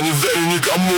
не верю никому.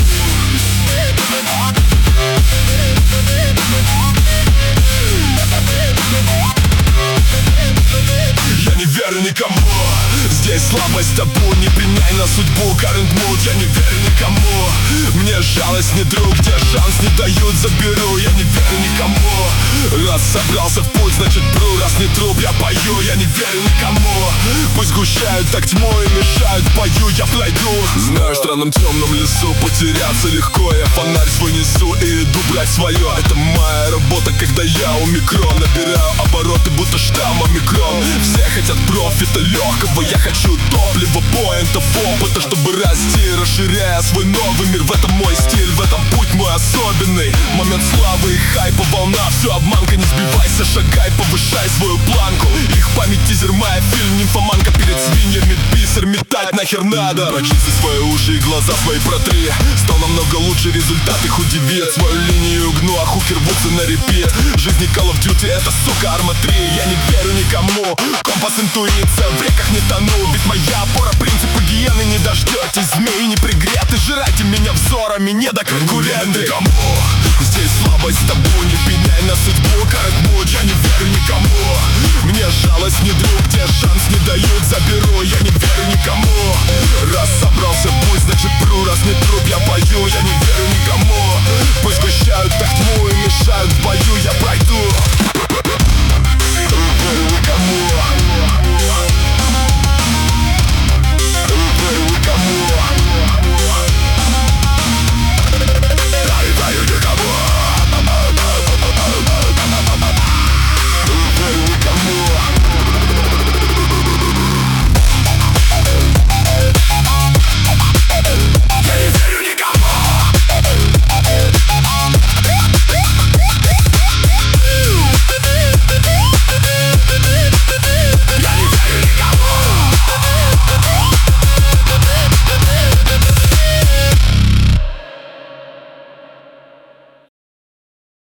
Я не верю никому. Здесь слабость табу, не пеняй на судьбу. Current mood, я не верю никому. Мне жалость не друг, где шанс не дают, заберу. Я не верю никому. Раз собрался в путь, значит пру. Раз не труп, я пою, я не верю никому. Пусть сгущают так тьму и мешают бою, я пройду. Знаю, в странном темном лесу потеряться легко. Я фонарь свой несу и иду брать свое. Это моя работа, когда я у микро набираю обороты, будто штамм омикрон. Все хотят профита легкого, я хочу топлива, поинтов, опыта, чтобы расти, расширяя свой новый мир. В этом мой стиль, в этом путь мой особенный. Момент славы и хайпа, волна, все обманка. Не сбивайся, шагай, повышай свою планку. Их память тизер, моя фильм, нимфоманка. Перед свиньями бисер метать нахер надо. Прочисти свои уши и глаза свои протри. Стал намного лучше, результат их удивит. Свою линию гну, а хуки рвутся на репит. Жизни Call of Duty, это сука Arma 3. Я не верю никому, компас интуиция, в реках не тону. Ведь моя опора, принципы гиены, не дождетесь. Змеи не пригреты, жрайте меня взорами, не до конкуренты. Кому? Здесь слабость табу, не пеняй на судьбу. Current mood, я не верю никому. Мне жалость не друг, где шанс не дают, заберу. Я не верю никому. Раз собрался